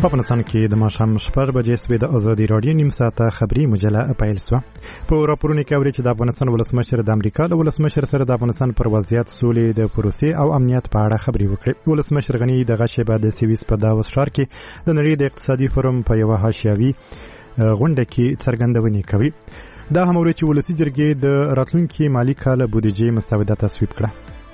په افغانستان کې د ماښام 6 بجې سوې د ازادي راډیو نیم ساعته خبري مجله پیل شوه. په راپورونو کې اوري چې د افغانستان ولسمشر د امریکا له ولسمشر سره د افغانستان پر وضعیت، سولې، د پروسې او امنیت په اړه خبرې وکړي. ولسمشر غني دغه شیبه د سویس په داووس ښار کې د نړۍ د اقتصادي فورم په یوه حاشیوي غونډه کې څرګندونې کوي. دا هم اوري چې ولسي جرګې د راتلونکي مالي کال بودیجې مسوده تصویب کړه.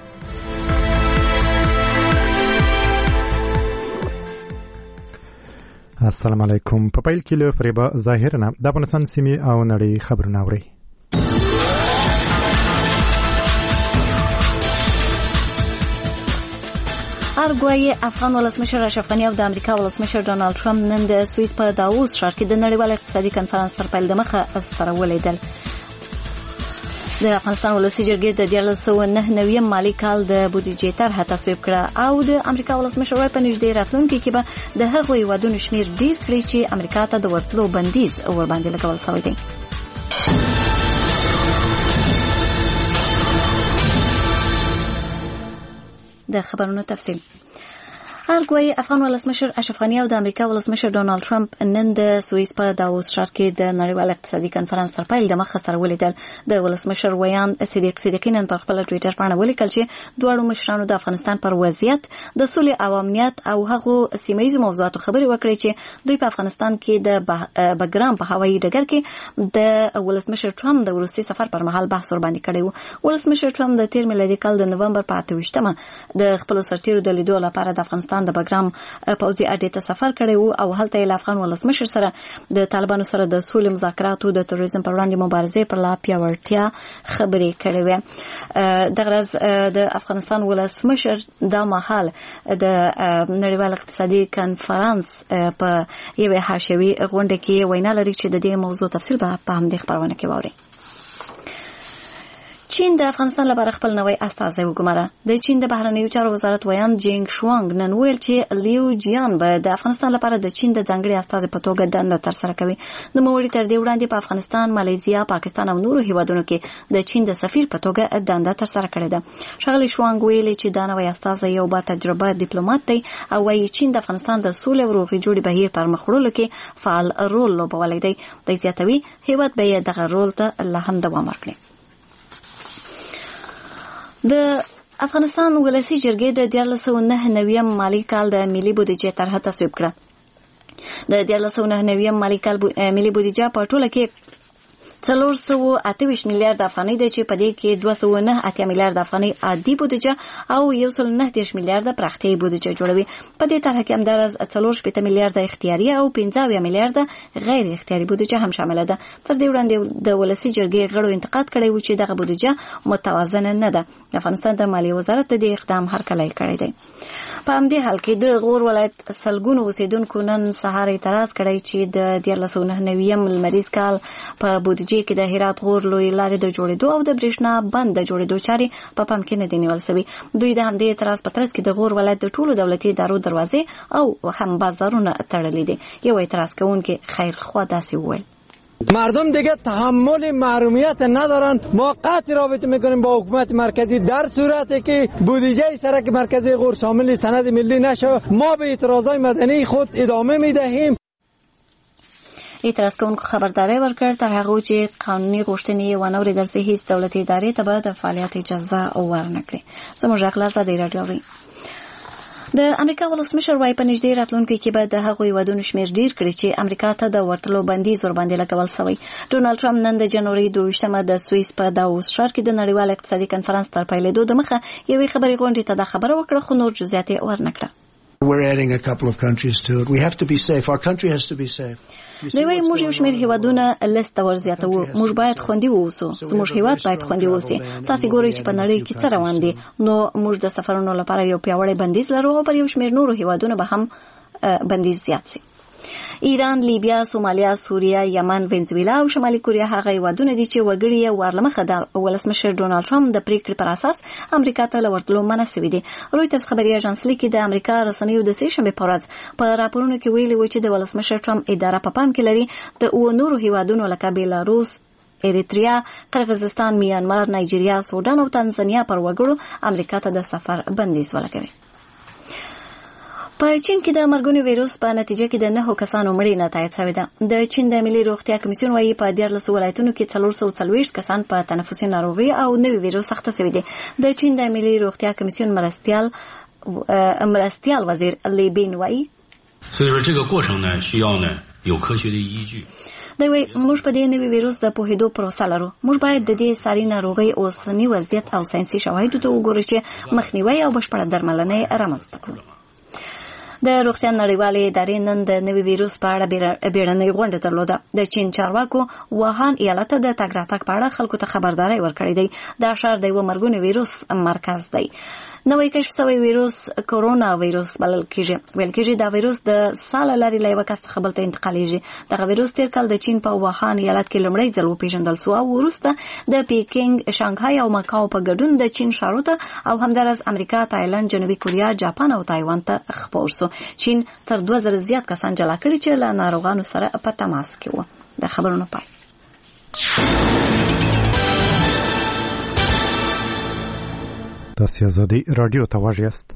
السلام علیکم. په پیل کې له فریبا ظاهر نه د افغانستان سیمې او نړۍ خبرونه اوري. ارګوایي افغان ولسمشر اشرف غني او د امریکا ولسمشر ډونالد ټرمپ نن د سویس په داووس ښار کې د نړیوال اقتصادي کنفرانس تر پیل دمخه سره ولیدل. د افغانستان ولسي جرګې د 2009 مالي کال د بودیجې طرحه تصویب کړه او د امریکا ولسمشر وايي په نږدې راتلونکي کې به د هغو هیوادونو شمیر ډیر کړي چې امریکا ته د ورتلو بندیز ورباندې لګول شوی دی. د خبرونو تفصیل. ارګوایي افغان ولسمشر اشرف غني او د امریکا ولسمشر ډونالد ټرمپ نن د سویس په داووس ښار کې د نړیوال اقتصادي کنفرانس تر پیل دمخه سره ولیدل. د ولسمشر ویان صدیقی نن په خپل ټوئیټر باندې ولیکل چې دواړو مشرانو د افغانستان پر وضعیت، د سولې او امنیت او هغو سیمه ییزو موضوعاتو خبرې وکړې چې دوی په افغانستان کې د بګرام په هوایي ډګر کې د ولسمشر ټرمپ د وروستي سفر پر مهال بحث ورباندې کړی و. ولسمشر ټرمپ د 13 میلادي کال د نومبر په 28مه د خپل سرتیرو د لیدو لپاره د افغانستان د بګرام پوځي اډې ته سفر کړی و او هلته یې له افغان ولسمشر سره د طالبانو سره د سولې مذاکراتو، د تروریزم پر وړاندې مبارزې پر لا پیاوړتیا خبرې کړې وې. دغه ورځ د افغانستان ولسمشر دا مهال د نړیوال اقتصادي کنفرانس په یوه حاشیوي غونډه کې وینا لري چې د دې موضوع تفصیل به په همدې خبرونه کې واوري. چین د افغانستان لپاره خپل نوی استازی وګماره. د چین د بهرنیو چارو وزارت ویان جینګ شوانګ نن ویل چې لیو جیان به د افغانستان لپاره د چین د ځانګړي استازي په توګه دنده ترسره کوي. د نوموړي تر دې وړاندې په افغانستان، ماليزیا، پاکستان او نورو هیوادونو کې د چین د سفیر په توګه دنده ترسره کړې ده. ښاغلي شوانګ ویل چې دا نوی استازی یو با تجربه ډیپلوماټ دی او وايي چین د افغانستان د سولې او روغې جوړې بهیر پر مخ وړلو کې فعال رول لوبولی دی. د زیاتوي هیواد به دغه رول ته لا هم دوام ورکړي. د افغانستان ولسي جرګې د 2009 مالي کال د ملي بودیجې طرحه تصویب کړه. د 2009 مالي کال ملي بودیجه په ټوله کې 428 میلیارډ افغانۍ ده چې په دې کې 209 میلیارډ افغانۍ عادي بودیجه او 119 میلیارډ پراختیایي بودیجه جوړوي. په دې طرح کې همدارس 4 میلیارډ اختیاري او 15 میلیارډ غیر اختیاري بودیجه هم شامل ده. تر دې وړاندې د ولسي جرګې غړو انتقاد کړی و چې دغه بودیجه متوازنه نه ده. د افغانستان د مالیې وزارت د دې اقدام هرکلی کړی دی. په همدې حال کې د غور ولایت سلګونو اوسیدونکو نن سهار اعتراض کړی چې د 2009 لمریز کال په بودیجه کې د هرات غور لوی لارې د جوړېدو او د برېښنا بند د جوړېدو چارې په پام کې نه دي نیول شوي. دوی د همدې اعتراض په ترڅ کې د غور ولایت د ټولو دولتي ادارو دروازې او هم بازارونه تړلي دي. یو اعتراض کوونکی خیرخوا داسې وویل: مردم دیگه تحمل محرومیت ندارن. ما قطع رابطه میکنیم با حکومت مرکزی در صورتی که بودجه سرک مرکزی غور شامل سند ملی نشه. ما به اعتراضات مدنی خود ادامه میدهیم. اعتراض کوونکو خبرداری ورکړ تر هغه چې قانوني غوښتنې ونه اورېدل شي هیڅ دولتي ادارې ته به د فعالیت اجازه ورنکړي. زموږ اخلاص د راډیو اوري. د امریکا ولسمشر وايي په نږدې راتلونکي کې به د هغو هیوادونو شمیر ډیر کړي چې امریکا ته د ورتلو بندیز ورباندې لګول شوی. ډونالد ټرمپ نن د جنوري 22مه د سویس په داووس ښار کې د نړیوال اقتصادي کنفرانس تر پیلېدو دمخه یوې خبري غونډې ته دا خبره وکړه، خو نور جزئیات یې ورنکړه. We're adding a couple of countries to it. We have to be safe. Our country has to be safe. دوی موږ یو شمېر هیوادونه لیست ته ورزیاتوو. موږ باید خوندي واوسو. زموږ هیواد باید خوندي واوسي. تاسو ګورئ چې په نړۍ کې څه روان دي. نو موږ د سفرونو لپاره یو پیاوړی بندیز لرو او پر یو شمېر نورو هیوادونو به هم بندیز زیات شي. ایران، لیبیا، سومالیا، سوریه، یمن، وینزویلا او شمالي کوریا هغه هیوادونه دي چې وګړي یې ورلمخه د ولسمشر ډونالد ټرمپ د پریکړې پر اساس امریکا ته لورتلو منع شوي دي. رویټرز خبري اژانس لیکي د امریکا رسنیو د سهشنبه په ورځ په راپورونو کې ویلي و چې د ولسمشر ټرمپ اداره په پام کې لري د نورو هیوادونو لکه بیلاروس، اریتریا، قرغیزستان، میانمار، نایجیریا، سودان او تانزانیا پر وګړو امریکا ته د سفر بندیز ولګوي. په چین کې د مرګوني وایروس په نتیجه کې د 9 کسانو مړینه تایید شوې ده. د چین د ملي روغتیا کمیسیون وايي په 14 ولایتونو کې 440 کسان په تنفسي ناروغي او نوي وایروس اخته شوي دي. د چین د ملي روغتیا کمیسیون مرستیال وزیر لی بین وايي 所以说这个过程呢需要呢有科学的依据。 دوی موږ په دې نوي وایروس د پوهېدو پروسه لرو. موږ باید د دې ساري ناروغۍ اوسنی وضعیت او ساينسي شواهدو ته وګورو چې مخنیوي او بشپړه درملنه رامنځته کړو. د روغتیا نړیوالې ادارې نن د نوي وایروس په اړه بیړنۍ غونډه درلوده. د چین چارواکو ووهان ایالت د تګ راتګ په اړه خلکو ته خبرداري ورکړې دی. دا ښار د یو مرګوني وایروس مرکز دی. نوې کشف شوی وایروس کورونا وایروس بلل کېږي. ویل کېږي دا وایروس د سال لارې له یو کس څخه بل ته انتقالیږي. دغه وایروس تیر کال د چین په ووهان ایالت کې لومړی ځل وپېژندل شو او وروسته د پیکینګ، شانګهای او مکاو په ګډون د چین ښارونو ته او همدارس امریکا، تایلند، جنوبي کوریا، جاپان او تایوان ته خپور شو. چین تر 2000 زیات کسان جلا کړي چې له ناروغانو سره په تماس کې وو. د خبرونو پای. تاسو آزادی رادیو ته واژیست.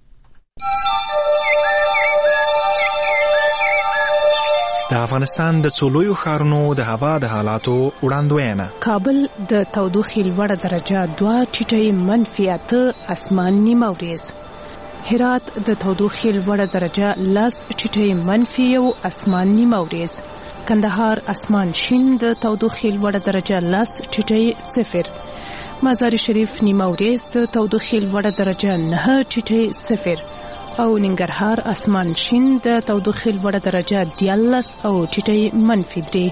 د افغانستان د څولویو ښارونو د هوا د حالاتو وړاندوینه. کابل د تودوخې لوړه درجه 2 ټیټه -8 اسمان نیمه وريز. هرات د تودوخې لوړه درجه 10 ټیټه -1 اسمان نیمه وريز. کندهار اسمان شین د تودوخې لوړه درجه 10 ټیټه 0. مزار شریف نیمه وريز د تودوخې لوړه درجه 9 ټیټه 0 او ننګرهار اسمان شین د تودوخې لوړه درجه 13 او ټیټه -3.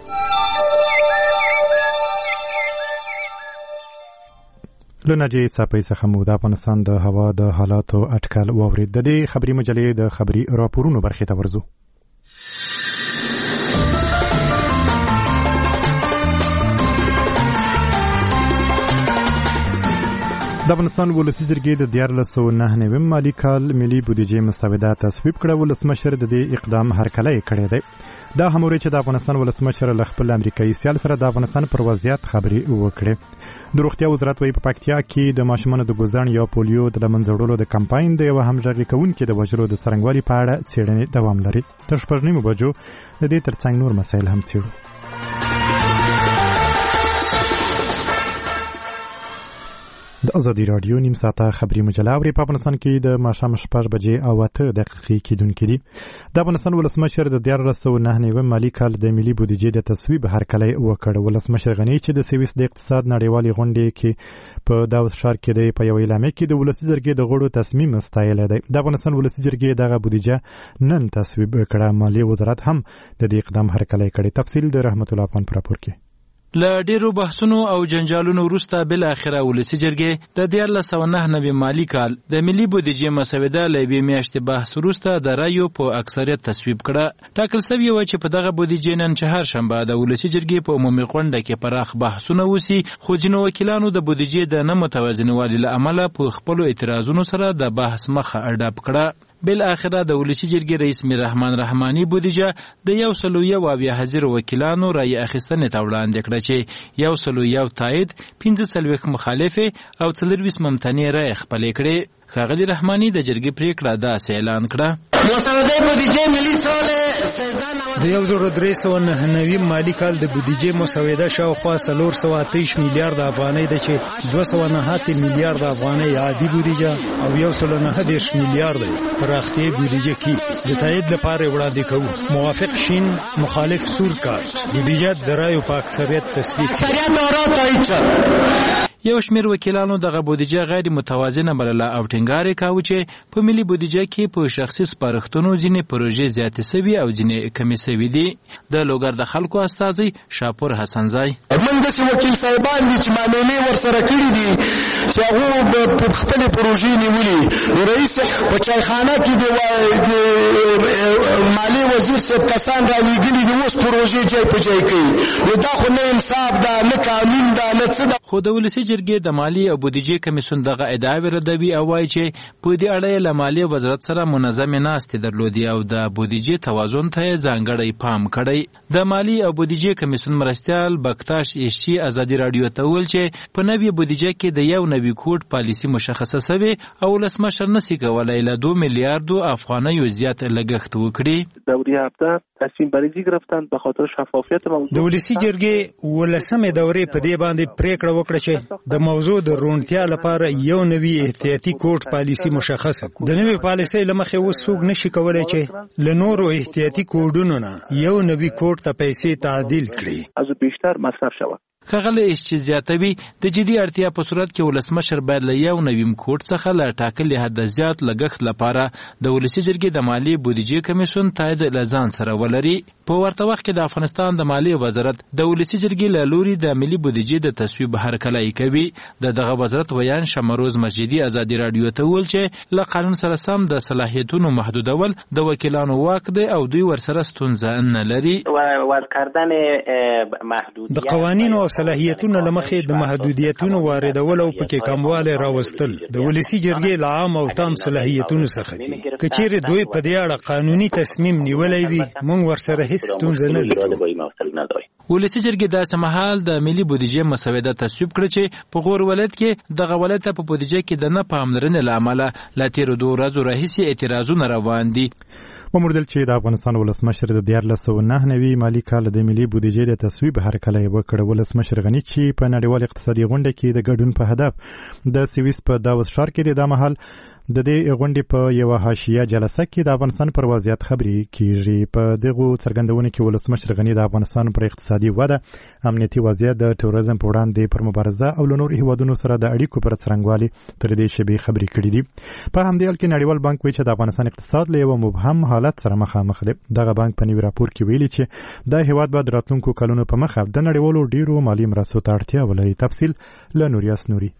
لنجی صاحب څخه مو د افغانستان د هوا د حالاتو اټکل واورید. د دې خبري مجلې د خبري راپورونو برخه ته ورځو. د افغانستان ولسی جرګې د 1499 مالی کال ملي بودیجې مسوده تصویب کړه. ولسمشر د دې اقدام هرکلی کړی دی. دا هموري چې د افغانستان ولسمشر له خپل امریکایي سیال سره د افغانستان پر وضعیت خبري وکړي. د روغتیا وزارت وايي په پکتیا کې د ماشومانو د ګوزن یا پولیو د منځوړلو د کمپاین د یو همغږي کوونکې د وجرو د څرنګوالي په اړه څېړنې دوام لري. تر 9 بجو د دې ترڅنګ نور مسایل هم څېړو. د آزادی رادیو نیم ساعته خبري مجله اوري. په افغانستان کې د ماښام 6:08 کېدونکې دي. د افغانستان ولسمشر د 1499 مالی کال د ملي بودیجې د تصویب هرکلی وکړ. ولسمشر غنی چې د سویس د اقتصاد نړیوالې غونډې کې په داوود ښار کې د په یو اعلامیه کې د ولسی جرګې د غړو تصمیم ستایلی دی. د افغانستان ولسی جرګې دغه بودیجه نن تصویب کړه. مالی وزارت هم د دې اقدام هرکلی کړی. تفصیل د رحمت الله پان پر راپور کې. له ډیرو بحثونو او جنجالونو وروسته بل اخره ولسی جرګې د 1499 مالی کال د ملي بودیجې مسوده له بې میاشتې بحث وروسته د رایو په اکثریت تصویب کړه. ټاکل شوی و چې په دغه بودیجې نن چهارشنبه د ولسی جرګې په عمومي غونډه کې پراخ بحثونه وسی، خو ځینو وکیلانو د بودیجې د نه متوازنوالي له امله په خپل اعتراضونو سره د بحث مخه اډاپ کړه. بل اخره د ولسی جرګې رئیس میر رحمان رحمانی بودیجه د 101 وکیلانو رای اخیستنې ته وړاندې کړه چې 101 تایید، 15 مخالف او 24 ممتنع رای خپل کړي. ښاغلي رحمانی د جرګې پریکړه داسې اعلان کړه: مسوده بودیجه ملي سال د 1399 مالی کال د بودیجې مسوده شاوخوا 428 میلیارد افغانۍ ده چې 209 میلیارد افغانۍ عادي بودیجه او 109 میلیارد پراختیايي بودیجه کې د تایید لپاره وړاندې کوو. موافق شین، مخالف سور کارت. بودیجه د رایو په اکثریت تصویب. یو شمیر وکیلانو دغه بودیجه غیر متوازنه بلله او ټینګار کاوه چې په ملي بودیجه کې په شخصي سپارښتنو ځینې پروژې زیاتې سوي او ځینې کمې سوي دي. د لوګر د خلکو استازی شاپور حسنزای: موږ داسې وکیل صاحبان دي چې معاملې ورسره کړي دي چې هغه په خپل پروژې نیولي. رئیس په چایخانه کې د مالی وزیر صاحب کسان رالیږلي دي، اوس پروژې ځای په ځای کوي. نو دا خو نه انصاف ده، نه قانون ده، نه څه ده. خو د ولسی جرګې د مالی او بودیجې کمیسیون دغه ادعاوې ردوي او وایي چې په دې اړه له مالی وزارت سره منظمې ناستې درلودې او د بودیجې توازن ته ځانګړی پام کړی. د مالی او بودیجې کمیسیون مرستیال بکتاش ایشچی آزادی رادیو ته وویل چې په نوې بودیجه کې د نوي کوډ پالیسي مشخصه شوې او ولسمشر نشي کولای له 2 میلیارد افغانیو زیات لګښت وکړي. دوره هفته تصمیم بریزی گرفتن به خاطر شفافیت موضوع. د ولسی جرګې ولسمه دورې په دې باندې پریکړه وکړه چې د موضوع د روڼتیا لپاره یو نوي احتیاطي کوډ پالیسي مشخصه کړي. د نوي پالیسي لمخې وسوګ نشي کولای چې له نورو احتیاطي کوډونو نه یو نوي کوډ ته پیسې تعدیل کړي. از بیشتر مصرف شود. ښاغلی چې زیاتوي د جدي اړتیا په صورت کې ولسمشر باید له یو نویم کوډ څخه له ټاکلي حد زیات لګښت لپاره د ولسي جرګې د مالي بودیجې کمیسیون تایید له ځان سره ولري. په ورته وخت کې د افغانستان د مالي وزارت د ولسي جرګې له لوري د ملي بودیجې د تصویب هرکلی کوي. دغه وزارت ویان شمروز مسجدي ازادي رادیو ته ویل چې له قانون سره سم د صلاحیتونو محدودول د وکیلانو واک دی او دوی ورسره ستونزه نه لري. د قوانینو صلاحیتونو لمخې د محدودیتونو واردول او پکې کمواله راوستل د ولسی جرګې له عام او تام صلاحیتونو څخه دي. کچېره دوی په دې اړه قانوني تصمیم نیولای وي موږ ورسره هیڅ ستونزه نه لرو. ولسی جرګې داسې مهال د ملي بودیجې مسوده تصویب کړ چې په غور ولایت کې دغه ولایت په بودیجې کې د نه پاملرنې له امله لا تیر 2 ورځې راهیسې اعتراضونه روان دي. وموردل چې د افغانستان ولسمشر د 2009 مالي کال د ملي بودیجې د تصویب هرکلی وکړ. ولسمشر غني چې په نړیوال اقتصادي غونډه کې د ګډون په هدف د سویس په داووس ښار کې د مهال د دې غونډې په یو حاشیه جلسه کې د افغانستان پر وضعیت خبرې کیږي. په دغه څرګندونه کې ولسمشر غني د افغانستان پر اقتصادي وده، امنیتي وضعیت، د تروریزم په وړاندې پر مبارزه او له نورو هیوادونو سره د اړیکو پر څرنګوالي تر دې شیبې خبرې کړې دي. په همدې حال کې نړیوال بانک وایي چې د افغانستان اقتصاد له یو مبهم حالت سره مخامخ دی. دغه بانک په نوي راپور کې ویلي چې د هیواد به د راتلونکو کلونو په مخه د نړیوالو ډیرو مالي مرستو ته اړتیا ولري. تفصیل له نوریاس نوري.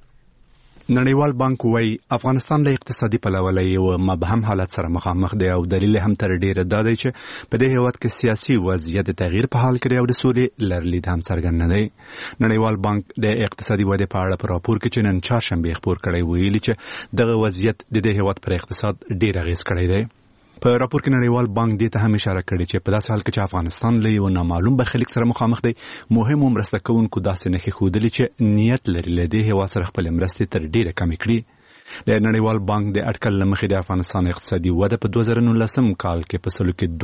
نړیوال بانک وایي افغانستان له اقتصادي پلوه له یو مبهم حالت سره مخامخ دی او دلیل هم تر ډیره دا دی چې په دې هیواد کې سیاسي وضعیت تغییر په حال کې دی او د سولې لرلید هم څرګند نه دی. نړیوال بانک د اقتصادي ودې په اړه په راپور کې چې نن چهارشنبه خپور کړی ویلي چې دغه وضعیت د دې هیواد پر اقتصاد ډیر اغیز کړی دی. په راپور کې نړیوال بانک دې ته هم اشاره کړې چې په داسې حال کې چې افغانستان له یو نامعلوم برخلیک سره مخامخ دی، مهمو مرسته کوونکو داسې نښې ښودلې چې نیت لري له دې هیواد سره خپلې مرستې تر ډیره کمې کړي. د نړیوال بانک د اټکل له مخې د افغانستان اقتصادي وده په 2019 کال کې په سلو کې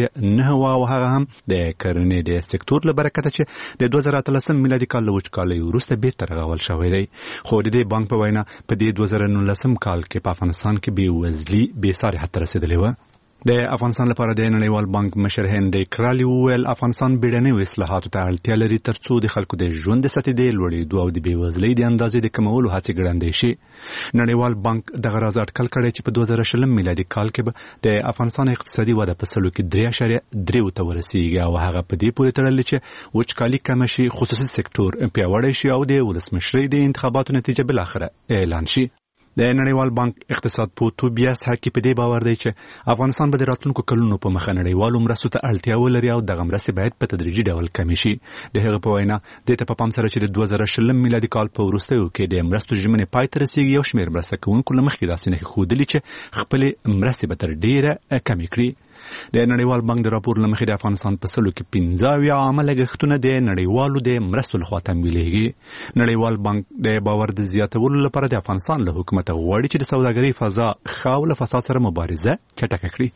2.9 او هغه هم د کرنې د سکتور له برکته چې د 2013 میلادي کال له وچکالۍ وروسته بیرته رغول شوی دی. خو د دې بانک په وینا په دې 2019 کال کې په افغانستان کې بېوزلي بېساري حد ته رسېدلې وه. د افغانستان لپاره د نړیوال بانک مشر هنري کرالی وویل افغانستان بیړنیو اصلاحاتو ته اړتیا لري ترڅو د خلکو د ژوند د سطحې د لوړېدو او د بېوزلۍ د اندازې د کمولو هڅې ګړندۍ شي. نړیوال بانک دغه راز اټکل کړی چې په 2020 میلادي کال کې به د افغانستان اقتصادي وده په سلو کې 3.3 ته ورسیږي او هغه په دې پورې تړلې چې وچکالي کمه شي، خصوصي سکتور پیاوړی شي او د ولسمشرۍ د انتخاباتو نتیجه بالاخره اعلان شي. د نړیوال بانک اقتصاد پوه توبیاس هاکي په دې باور دی چې افغانستان به د راتلونکو کلونو په مخه نړیوالو مرستو ته اړتیا ولري او دغه مرستې باید په تدریجي ډول کمې شي. د هغه په وینا دې ته په پام سره چې د 2020 میلادي کال په وروستیو کې د مرستو ژمنې پای ته رسیږي، یو شمېر مرسته کوونکو له مخکې داسې نښې ښودلې چې خپلې مرستې به تر ډیره کمې کړي. د نړیوال بانک د راپور له مخې د افغانستان په سلو کې 15 عامه لګښتونه د نړیوالو د مرستو لخوا تمویلېږي. نړیوال بانک د باور د زیاتولو لپاره د افغانستان له حکومت غواړي چې د سوداګرۍ فضا ښه او له فساد سره مبارزه چټکه کړي.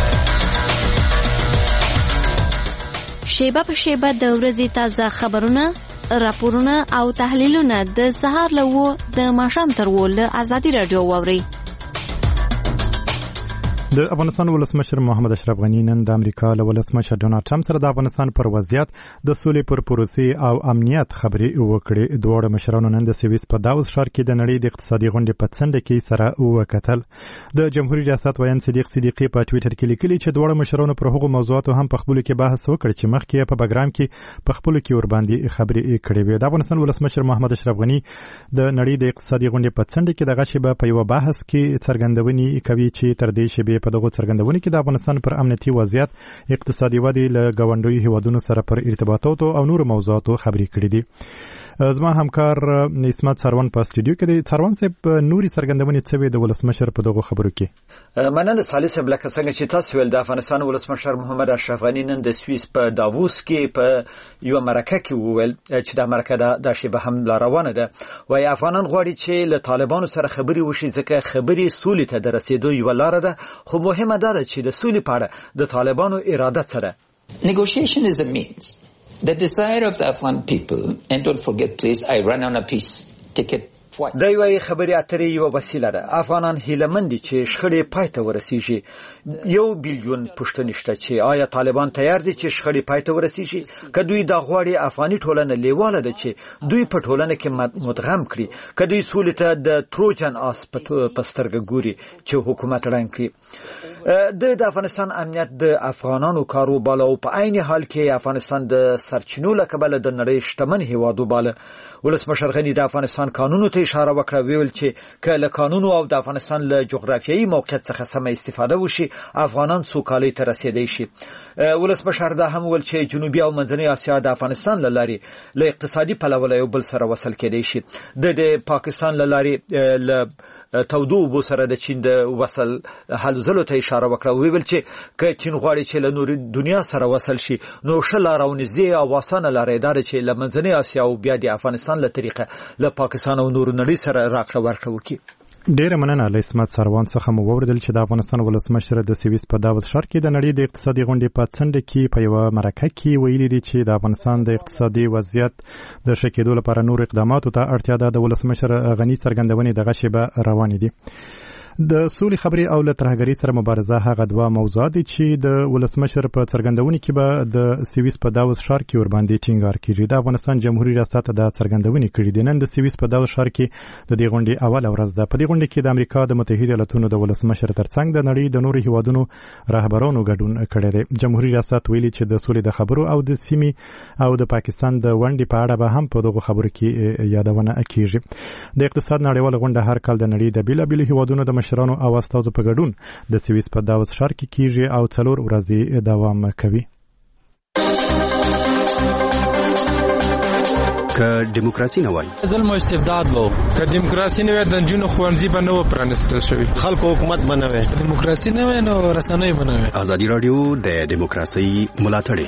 شیبه په شیبه د ورځې تازه خبرونه، راپورونه او تحلیلونه د سهار له 9 د ماښام تر 10 له ازادي رادیو واورئ. د افغانستان ولسمشر محمد اشرف غني نن د امریکا له ولسمشر ډونالد ټرمپ سره د افغانستان پر وضعیت، د سولې پر پروسې او امنیت خبرې وکړې. دواړه مشرانو نن د سویس په داووس ښار کې د نړۍ د اقتصادي غونډې په څنډه کې سره وکتل. د جمهوریت ریاست ویان صدیق صدیقي په ټویټر کې لیکلي چې دواړه مشرانو پر هغو موضوعاتو هم په خپلو کې بحث وکړ چې مخکې په بګرام کې په خپلو کې ورباندې خبرې کړې وې. د افغانستان ولسمشر محمد اشرف غني د نړۍ د اقتصادي غونډې په څنډه کې دغه شیبه په یو بحث کې څرګندونې کوي چې تر دې شیبې په دغه څرګندونې کې د افغانستان پر امنیتي وضعیت، اقتصادي ودې، له ګاونډیو هیوادونو سره پر ارتباطاتو او نور موضوعاتو خبرې کړې دي. زما همکار اسمت سروان په استودیو کې دی. سروان صاحب، نوري څرګندونې څه وې د ولسمشر په دغه خبرو کې؟ مننه صالح صاحب. لکه څنګه چې تاسو ویل، د افغانستان ولسمشر محمد اشرف غني نن د سویس په داووس کې په یو مرکه کې وویل چې دا مرکه د شبه هم روانه ده. وایي افغانان غواړي چې له طالبانو سره خبرې وشي، ځکه خبرې سولې ته د رسیدو یو لار ده، خو مهمه ده چې د سولې په اړه د طالبانو اراده څه ده. Negotiation is a means. The desire of the Afghan people, and don't forget please, I run on a peace ticket. دا یوه خبرې اترې یوه وسیله ده. افغانان هیلهمند دي چې شخړې پای ته ورسیږي. 1 بیلیون پوښتنې شته چې آیا طالبان تیار دي چې شخړې پای ته ورسیږي؟ که دوی دا غواړي، افغاني ټولنه لیواله ده چې دوی په ټولنه کې مدغم کړي. که دوی سولې ته د تروجن آس په سترګه ګوري چې حکومت ړنګ کړي. د افغانستان امنیت د افغانانو کارو باله او په عین حال کې افغانستان د سرچینو له کبله د نړۍ شتمن هیوادو باله. ولسمشر غني د افغانستان قانونو ته اشاره وکړه، ویل چې که له قانونو او د افغانستان له جغرافیایي موقعیت څخه سمه استفاده وشي، افغانان سوکالۍ ته رسیدای شي. ولسمشر دا هم ویل چې جنوبي او منځنۍ اسیا د افغانستان له لارې له اقتصادي پلوه یو بل سره وصل کېدای شي. د پاکستان له لارې له تودو اوبو سره د چین د وصل حل زلو ته اشاره وکړه. ویل چې که چین غواړي چې له نور دنیا سره وصل شي، نو ښه لاره او نږدې او اسانه لاره ده چې له منځنۍ اسیا او بیا د افغانستان له طریقه له پاکستان او نور نړۍ سره راکړه ورکړه وکړي. ډیره مننه. له اسمت سروان څخه مو ووردل چې د افغانستان ولسمشر د سویس په داووس ښار کې د نړۍ د اقتصادي غونډې په څنډه کې په یوه مرکه کې ویلي دي چې د افغانستان د اقتصادي وضعیت د ښه کېدو لپاره نور اقداماتو ته اړتیا ده. د ولسمشر غني څرګندونې دغه شیبه روانې دي. د سولې خبرې او له ترهګرۍ سره مبارزه هغه دوه موضوعات دي چې د ولسمشر په څرګندونې کې به د سویس په داووس ښار کې ورباندې ټینګار کیږي. د افغانستان جمهوریت ریاست د څرګندونې کړې دي. نن د سویس په داووس ښار کې د دې غونډې اوله ورځ ده. په دې غونډه کې د امریکا د متحده ایالاتونو د ولسمشر ترڅنګ د نړۍ د نورو هیوادونو رهبرانو ګډون کړی دی. جمهوریت ریاست ویلي چې د سولې د خبرو او د سیمې او د پاکستان د ونډې په اړه به هم په دغه خبرو کې یادونه کیږي. د اقتصاد نړیواله غونډه هر کال د نړۍ د بیلابیلو هیوادونو د مشرانو او استازو په ګډون د سویس په داووس ښار کې کیږي او 4 ورځې دوام کوي. که دیموکراسي نه وای، ظلم او استبداد وو. که دیموکراسي نه وای، د جنونو خوانځي به نه و پرانستل شوی. خلکو حکومت بنوي. دیموکراسي نه وای نو رسنۍ بنوي. ازادي رادیو د دیموکراسي ملاتړ.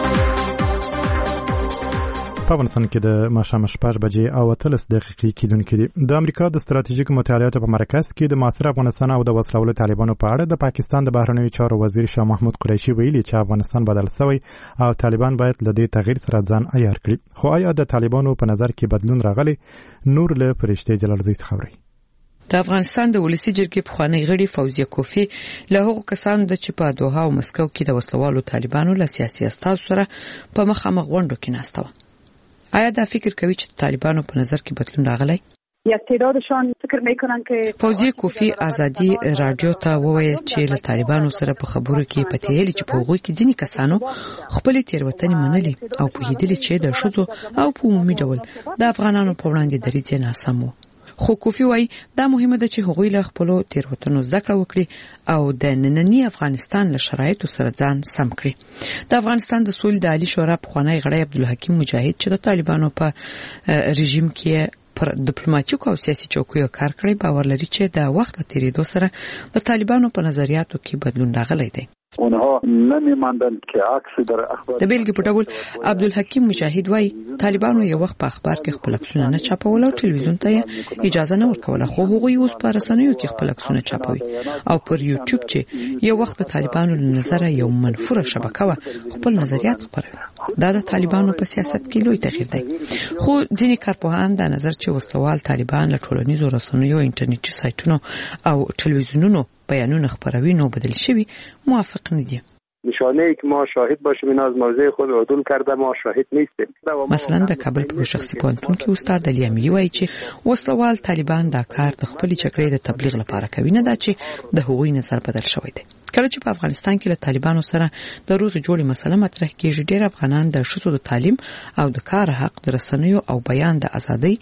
په افغانستان کې د ماښام 6 بجې او 13 دقیقې کېدونکې دي. د امریکا د ستراتیژیک مطالعاتو په مرکز کې د معاصر افغانستان او د وسلوالو طالبانو په اړه د پاکستان د بهرنیو چارو وزیر شاه محمود قریشي ویلي چې افغانستان بدل شوی او طالبان باید له دې تغییر سره ځان عیار کړي. خو آیا د طالبانو په نظر کې بدلون راغلی؟ نور له فرشته جلالزی څخه خبري. د افغانستان د ولسی جرګې پخوانی غړي فوزیه کوفی له هغو کسانو د چې په دوحه او مسکو کې د وسلوالو طالبانو له سیاسي استازو سره په مخامخ غونډو کې ناسته و. آیا دا فکر کوي چې طالبانو په نظر کې بدلون راغلی؟ تعدادشان فکر میکنن که فوزیه کوفی ازادي رادیو ته وویل چې له طالبانو سره په خبرو کې پتهیل چې په هغوی کې ځینې کسانو خپل تیروتنې منلي او په هیدلې چې د شذو او په عمومي ډول د افغانانو په وړاندې دریځ ناسم و. خو کوفی وایي دا مهمه ده چې هغوی له خپل تیروتنو زده کړه وکړي او د نننی افغانستان له شرایطو سره ځان سم کړي. د افغانستان د سولې د عالی شورا پخوانی غړی عبدالحکیم مجاهد چې د طالبانو په رژیم کې پر ډیپلوماټیکو او سیاسي چوکیو کار کړی، باور لري چې د وخت تیریدو سره د طالبانو په نظریاتو کې بدلون راغلی دی. اونها نمی‌ماندند که عکس در اخبار د بیلګې په ډول عبدالحکیم مجاهد وایي طالبانو یو وخت په اخبار کې خپل عکسونه نه چاپول او ټلویزیون ته اجازه نه ورکوله، خو هغوی اوس په رسنیو کې خپل عکسونه چاپوي او پر یوټیوب چې یو وخت د طالبانو له نظره یو منفوره شبکه وه خپل نظریات خپروي. دا د طالبانو په سیاست کې لوی تغییر دی. خو ځینې کارپوهان دا نظر چې وسلوال طالبان له ټولنیزو رسنیو، انټرنیټي سایټونو او ټلویزیونونو بیانونه خپروي نو بدل شوی موافق نه دي. نشانه‌ای که ما شاهد باشیم این از موضع خود عدول کرده ما شاهد نیستیم. مثلا د کابل په شخصي پوهنتون کې استاد علي امیري وایي چې وسلوال طالبان دا کار د خپل چکرې د تبلیغ لپاره کوي، نه دا چې د هغوی نظر بدل شوی دی. کله چې په افغانستان کې له طالبانو سره د روز جوړې مسله مطرح کېږي، ډېر افغانان د ښځو د تعلیم او د کار حق، د رسنیو او بیان د ازادۍ،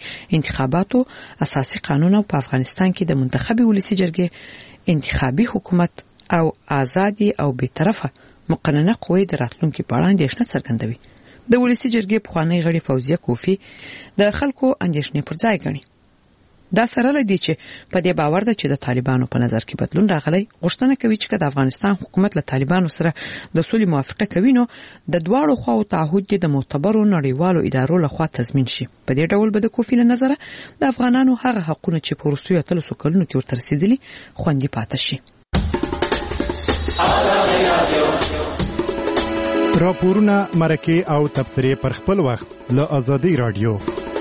انتخاباتو، اساسي قانون او په افغانستان کې د منتخبي ولسی جرګې انتخابي حکومت او آزادي او بی‌طرفه مقننه قوې د راتلونکي په اړه اندېښنه څرګندوي. د ولسی جرګې پخوانی غړي فوزیه کوفی د خلکو اندېښنې پر ځای ګڼي. دا سره لدی چې په دې باور ده چې د طالبانو په نظر کې بدلون راغلی، غوښتنه کوي چې د افغانستان حکومت له طالبانو سره د سولې موافقه کوي نو د دواړو خواو تعهد د معتبرو نړیوالو ادارو لخوا تضمین شي. په دې ډول به د کوفی له نظره د افغانانو هغه حقونه چې په وروستیو 300 کلونو کې ورته رسیدلي خوندي پاتې شي. راپورونه، مرکې او تبصرې پر خپل وخت له آزادۍ رادیو.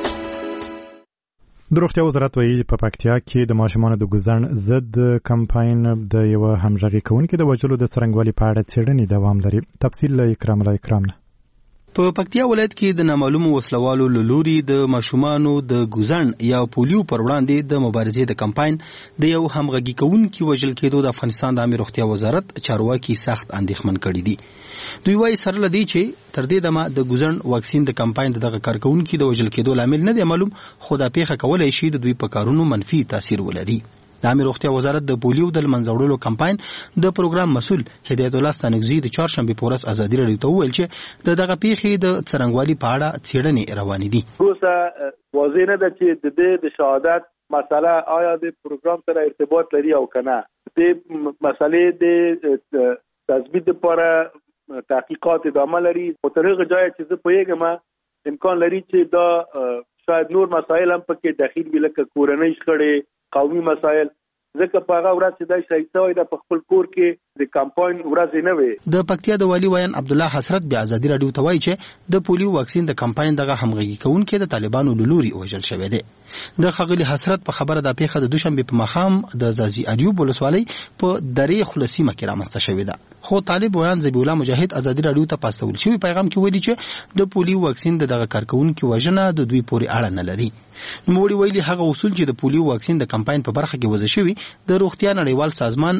د روغتیا وزارت وایي په پکتیا کې د ماشومانو د ګوزن ضد کمپاین د یو همغږي کوونکي د وژلو د څرنګوالي په اړه څېړنې دوام لري. تفصیل له اکرام الله اکرام نه. په پکتیا ولایت کې د نامعلومو وسلوالو له لوري د ماشومانو د ګوزن یا پولیو پر وړاندې د مبارزې د کمپاین د یو همغږي کوونکي وژل کېدو د افغانستان د عامه روغتیا وزارت چارواکي سخت اندېښمن کړي دي. دوی وايي سره لدی چې تر دې دمه د ګوزن واکسین د کمپاین دغه کارکونکو د وژل کېدو لامل نه دی معلوم، خو دا پیښه کولای شي د دوی په کارونو منفي تاثیر ولري. د عامه روغتیا وزارت د پولیو د منځوړلو کمپاین د پروګرام مسؤل هدایت الله ستانګزی د چهارشنبه په ورځ ازادي راډیو ته وویل چې دغه پیښې د څرنګوالي په اړه څېړنې روانې دي. اوس واضح نه ده چې د شهادت مسله آیا د پروګرام سره ارتباط لري او کنه. د مسلې د تثبیت لپاره تحقیقات ادامه لري. په طریقه جای چې زه پوهیږم امکان لري چې دا شاید نور مسایل هم پکې داخل وي لکه کورنۍ شخړې، قومي مسایل، ځکه په هغه ورځ چې دا شهید شوی د خپل کور کې د کمپاین ورځ نه وي. د پکتیا د والی ویان عبد الله حسرت بیا ازادي راډیو ته وایي چې د پولیو واکسین د کمپاین دغه همغږي کوونکي د طالبانو له لوري وژل شوی دی. د خغلی حسرت په خبره د پیښه د دوشنبه په مخام د زازي اریوب ولسوالۍ په درې خلصیمه کې رامنځته شوې ده. خو طالب ویان ذبیح الله مجاهد ازادي راډیو ته پاستول شوی پیغام کې ویلي چې د پولیو واکسین دغه کارکونکو وژنه د دوی پورې اړه نه لري. نوموړي ویلي هغه اصول چې د پولیو واکسین د کمپاین په برخه کې وضع شوی د روغتیا نړیوال سازمان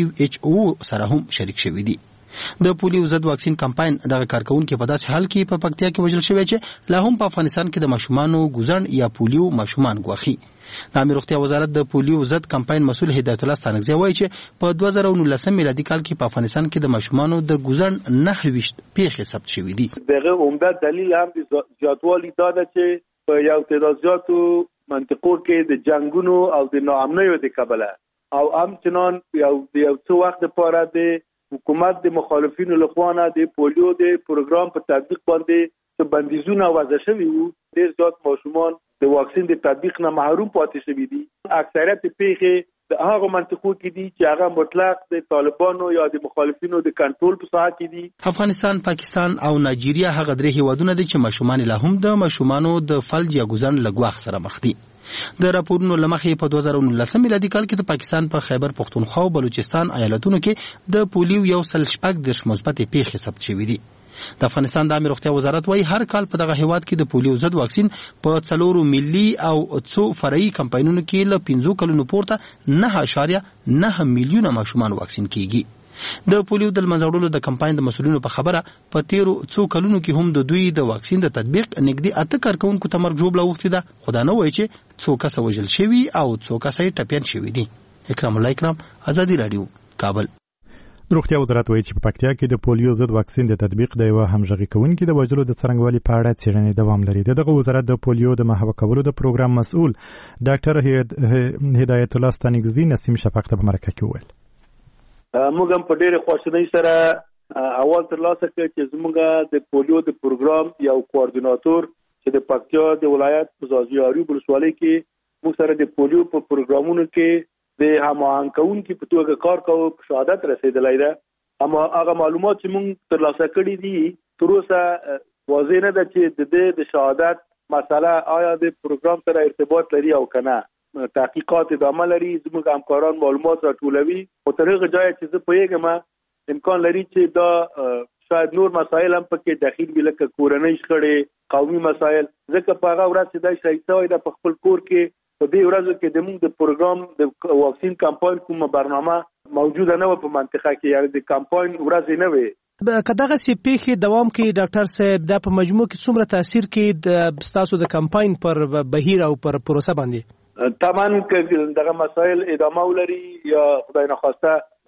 WHO سره هم شریک شوی دی. د پولیو ضد واکسین کمپاین دغه کارکونکو په داسې حال کې په پکتیا کې وژل شوی چې لا هم په افغانستان کې د ماشومانو ګوزن یا پولیو ماشومان ګواخي. د عامه روغتیا وزارت د پولیو ضد کمپاین مسؤل هدایت الله ستانګزی وایي چې په 2019 میلادي کال کې په افغانستان کې د ماشومانو د ګوزن 29 پیښې ثبت شوې دي. دغه عمده دلیل هم د زیاتوالي دا ده چې په یو تعداداتو منطقو کې د جنگونو او د ناامنیو د کبله او همچنان یو څه وخت لپاره د حکومت د مخالفینو لخوا د پولیو د پروګرام په تطبیق باندې چې بندیزونه وضع شوي وو، ډېر زیات ماشومان د واکسین د تطبیق نه محروم پاتې شوي دي. اکثریت پیښې د هغه منطقو کې دي چې هغه مطلق د طالبانو یا د مخالفینو د کنټرول په ساحه کې دي. افغانستان، پاکستان او نایجیریا هغه درې هیوادونه دي چې ماشومان لا هم د ماشومانو د فلج یا ګوزن لګواخ سره مخ دي. د راپورونو لمخې په 2019 میلادي کال کې د پاکستان په خیبر پختونخوا او بلوچستان ایالتونو کې د پولیو 1.6 مثبت پیښې ثبت شوې دي. د افغانستان د عامه روغتیا وزارت وايي هر کال په دغه هیواد کې د پولیو ضد واکسین په 4 ملي او 2 فرعي کمپاینونو کې له 15 کلونو پورته 9.9 میلیونه ماشومان واکسین کیږي. د پولیو د منځوړلو د کمپاین د مسؤلینو په خبره په 13 کلونو کې هم د دوی د واکسین د تطبیق نږدې 8 کارکونکو ته مرګ جوړ لوختي ده، خو دا نه وایي چې څو کس وژل شوي او څو کس یې ټپیان شوي دي. اکرام الله اکرام، ازادي راډیو، کابل. د روغتیا وزارت وایي چې په پکتیا کې د پولیو ضد واکسین د تطبیق د یو همغږي کوونکي د وژلو د څرنګوالي په اړه څېړنې دوام لري. دغه وزارت د پولیو د محوه کولو د پروګرام مسؤل ډاکټر هدایت الله ستانګزی نسیم شفق ته په مرکه کې وویل موږ هم په ډېرې خواشینۍ سره اول ترلاسه کړ چې زموږ د پولیو د پروګرام یو کوارډیناتور چې د پکتیا د ولایت په زازي اریوب ولسوالۍ کې موږ سره د پولیو په پروګرامونو کې د هماهنګ کوونکي په توګه کار کوو په شهادت رسیدلی ده. اما هغه معلومات چې موږ ترلاسه کړي دي تر اوسه واضح نه ده چې د شهادت مسله آیا د پروګرام سره ارتباط لري او کنه. تحقیقات ادامه لري، زموږ همکاران معلومات راټولوي. په طریقه جای چې زه پوهیږم امکان لري چې دا شاید نور مسایل هم پکې داخل وي لکه کورنۍ شخړې، قومي مسایل، ځکه په هغه ورځ چې دا شهید شوی د خپل کور کې په دې ورځو کې د موږ د پروګرام د واکسین کمپاین کومه برنامه موجوده نه و په منطقه کې، یعنی د کمپاین ورځ نه وي. کداغه سی پیښې دوام کوي ډاکټر صاحب، دا په مجموع کې څومره تاثیر کوي د ستاسو د کمپاین پر بهیر او پر پروسه باندې؟ طبعا که دغه مسایل ادامه ولري یا خدای نخواسته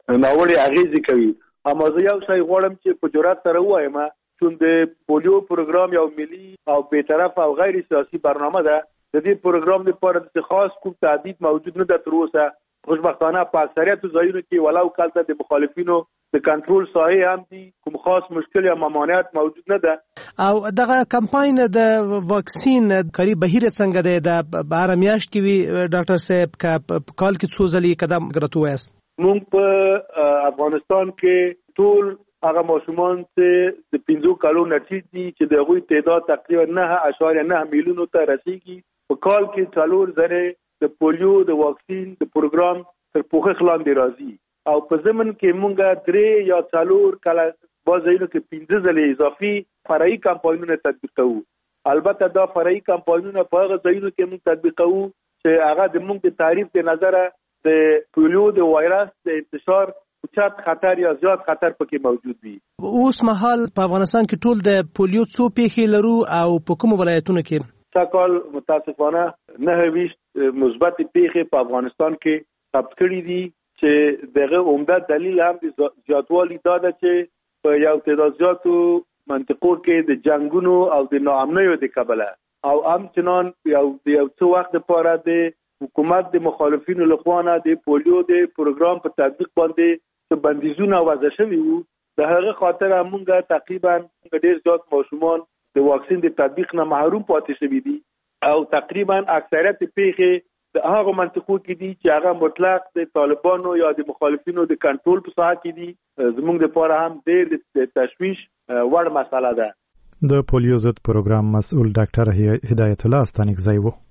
ناوړه اغیزې کوي. اما زه یو څه غواړم چې په جرأت سره وایم چې د پولیو پروګرام یو ملي او بی‌طرف او غیر سیاسي برنامه ده. د دې پروګرام لپاره د خاص کوم تعدید موجود نه ده تر اوسه. خوشبختانه په اکثریت ځایونو کې ولو کالته د مخالفینو د کنټرول ساحه هم دي، کوم خاص مشکل یا ممانعت موجود نه ده. او دغه کمپاین د واکسین قریب بهیر څنګه ده د 12 میاشت کې وی ډاکټر صاحب کا کال کې څو ځلې قدم غرتو وست. موږ په افغانستان کې ټول هغه ماشومان چې د 15 کالو نه ټیټ دي چې د غوي تعداد تقریبا 9.9 میلیونو ته رسیدي. په کال کې 4,000 د پولیو د واکسین د پروګرام تر پوښښ لاندې راځي. او په زمن کې مونږه 3 یا 4 کله بازایونو کې 15 ځلې اضافي فرعي کمپاینونه تطبیق کوو. البته دا فرعي کمپاینونه په هغه ځایونو کې مونږ تطبیق کوو چې هغه د مونږ د تعریف د نظره د پولیو د وایرس د انتشار اوچت خطر یا زیات خطر پکې موجود وي. اوس مهال په افغانستان کې ټول د پولیو څو پیښې لرو او په کوم ولایتونو کې؟ ساکال متاسفانه 29 مثبت پیښې په افغانستان کې ثبت کړي دي چې دغه عمده دلیل هم د زیاتوالي دا ده چې په یو تعداد زیاتو منطقو کې د جنگونو او د ناامنیو د کبله او همچنان یو څه وخت لپاره د حکومت د مخالفینو لخوا نه د پولیو د پروګرام په تطبیق باندې بندیزونه وضع شوي وو. د هغه خاطر موږ تقریبا ډېر زیات ماشومان د واکسین د تطبیق نه محروم پاتې شوي دي او تقریبا اکثریت پیښې د هغه منطقو کې دي چې هغه مطلق د طالبانو یا د مخالفینو د کنټرول په ساحه کې دي. زموږ لپاره هم ډېر د تشویش وړ مسله ده. د پولیو ضد پروګرام مسؤل ډاکټر هدایت الله ستانکزی وو.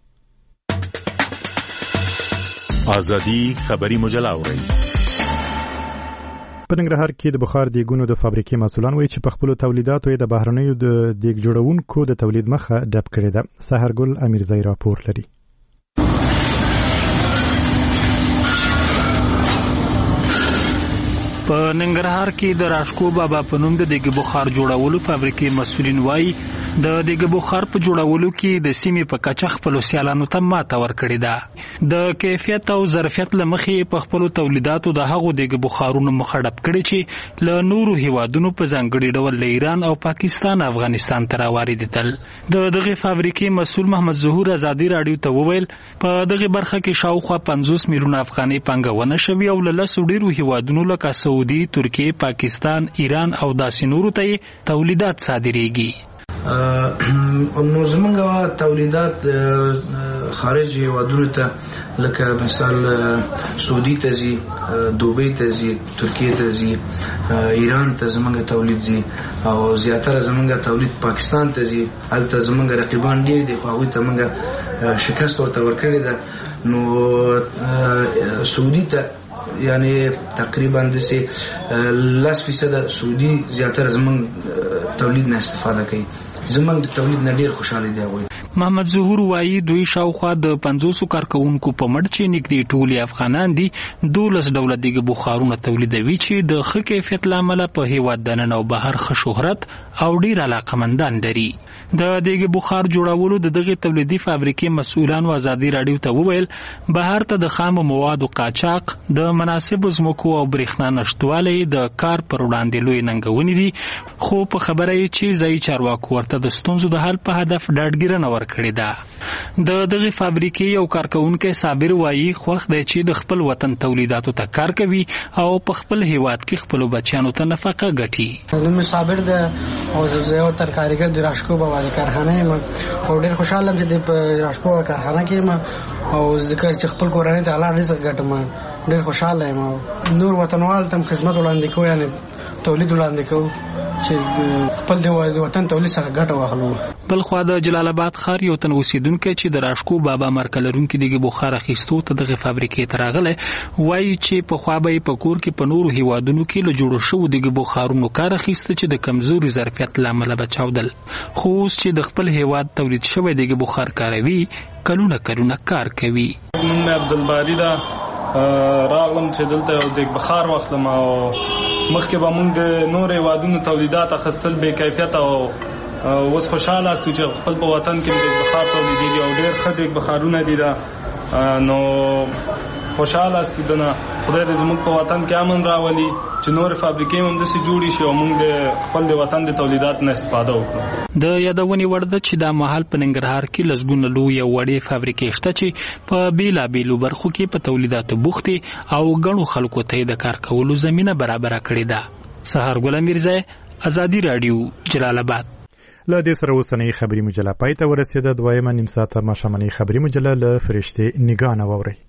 ازادي خبری مجله اورئ. په ننګرهار کې د بخار دیګونو د فابریکې مسؤلان وایي چې په خپل تولیداتو د بهرنیو د دیګ جوړونکو د تولید مخه ډب کړې ده. سحرګل امیرزی راپور لري. په ننګرهار کې د راشکو بابا په نوم د دیګ بخار جوړولو فابریکې مسؤلین وایي د دیګ بخار په جوړولو کې د سیمې په کچه خپل سیالانو ته ماته ورکړې ده. د کیفیت او ظرفیت لمخې په خپل تولیداتو د هغو دیګ بخارونو مخه ډب کړي چې له نورو هیوادونو په ځانګړي ډول له ایران او پاکستان افغانستان ته راواردېدل. د دغه فابریکې مسؤل محمد ظهور ازادي راډیو ته وویل په دغه برخه کې شاوخوا 50 میلیونه افغانۍ پانګونه شوې او له 10 ډیرو هیوادونو لکه سعودي، ترکیه، پاکستان، ایران او داسې نورو ته تولیدات صادریږي. نو زمونږ تولیدات خارج هیوادونو ته لکه مثال سعودي ته ځي، دوبۍ ته ځي، ترکیه ته ځي، ایران ته زمونږ تولید ځي او زیاتره زمونږ تولید پاکستان ته ځي. هلته زمونږ رقیبان ډیر دي خو هغوی ته مونږ شکست ورته ورکړې ده. نو سعودي ته یعنی تقریبا دسي 10% سعودي زیاتره زمونږ تولید نه استفاده کوي. زمونږ د تولید نه ډیر خوشاله دي هغوی. محمد ظهور وایي دوی شاوخوا د 500 کارکونکو په مټ چې نږدې ټول افغانان دي 12 ډوله دیګ بخارونه تولیدوي چې د ښه کیفیت له امله په هیواد دننه او بهر ښه شهرت او ډیر علاقمندان لري. د دیګ بخار جوړولو د دغه تولیدي فابریکې مسؤلانو ازادي راډیو ته وویل بهر ته د خام موادو قاچاق، د مناسب ځمکو او برېښنا نشټوالی د کار پر وړاندې لوی ننګونې دي، خو په خبره یې چې ځایي چارواکو ورته د ستونزو د حل په هدف ډاډګیرنه ورکړې ده. د دغه فابریکې یو کارکونکی صابر وایي خوښ دی چې د خپل وطن تولیداتو ته کار کوي او په خپل هیواد کې خپلو بچیانو ته نفقه ګټي. نوم صابر ده او زه یو تر کارګر د راشکو بابا د کارخانه یم او ډېر خوشاله یم چې د راشکو کارخانه کې یم او ذکر چې خپل کورنۍ ته حلال رزق ګټم. ډېر خوشاله یم او نور وطنوال ته خدمت وړاندې کوم، یعنی تولید وړاندې کوم چې خپل د وطن تولید څخه ګټه واخلو. بل خو د جلال آباد ښار یو تن اوسیدونکی چې د راشکو بابا مرکه لرونکي دیګ بخار اخیستو ته دغه فابریکې ته راغلی وایي چې پخوا به یې په کور کې په نورو هیوادونو کې له جوړو شوو دیګ بخارونو کار اخیسته چې د کمزوري ظرفیت له امله به چاودل، خو اوس چې د خپل هیواد تولید شوی دیګ بخار کاروي کلونه کار کوي. نوم عبدالباری ده، راغلم چې دلته یو دیګ بخار واخلم او مخکې به موږ د نور هیوادونو تولیدات اخیستل بې کیفیت او اوس خوشحاله استو چې خپل په وطن کې دیګ بخار تولیدېږي او ډېر ښه دیګ بخارونه دي. نو خوشاله ستدنه خدای دې زموږ په وطن کې امن راولي چې نور فابریکې هم داسې جوړې شي او موږ د خپل د وطن د تولیدات نه استفاده وکړو. د یادونې وړ ده چې دا مهال په ننګرهار کې لسګونه لوی او وړې فابریکې شته چې په بیلابیلو برخو کې په تولیداتو بوختې او ګڼو خلکو ته د کار کولو زمینه برابره کړې ده. سهار ګل میرزا، ازادي رادیو، جلال آباد. له دې سره اوسنۍ خبري مجله پای ته ورسېده. دویمه نیم ساعته ماښامنۍ خبري مجله له فرشتې نگاه نه واورئ.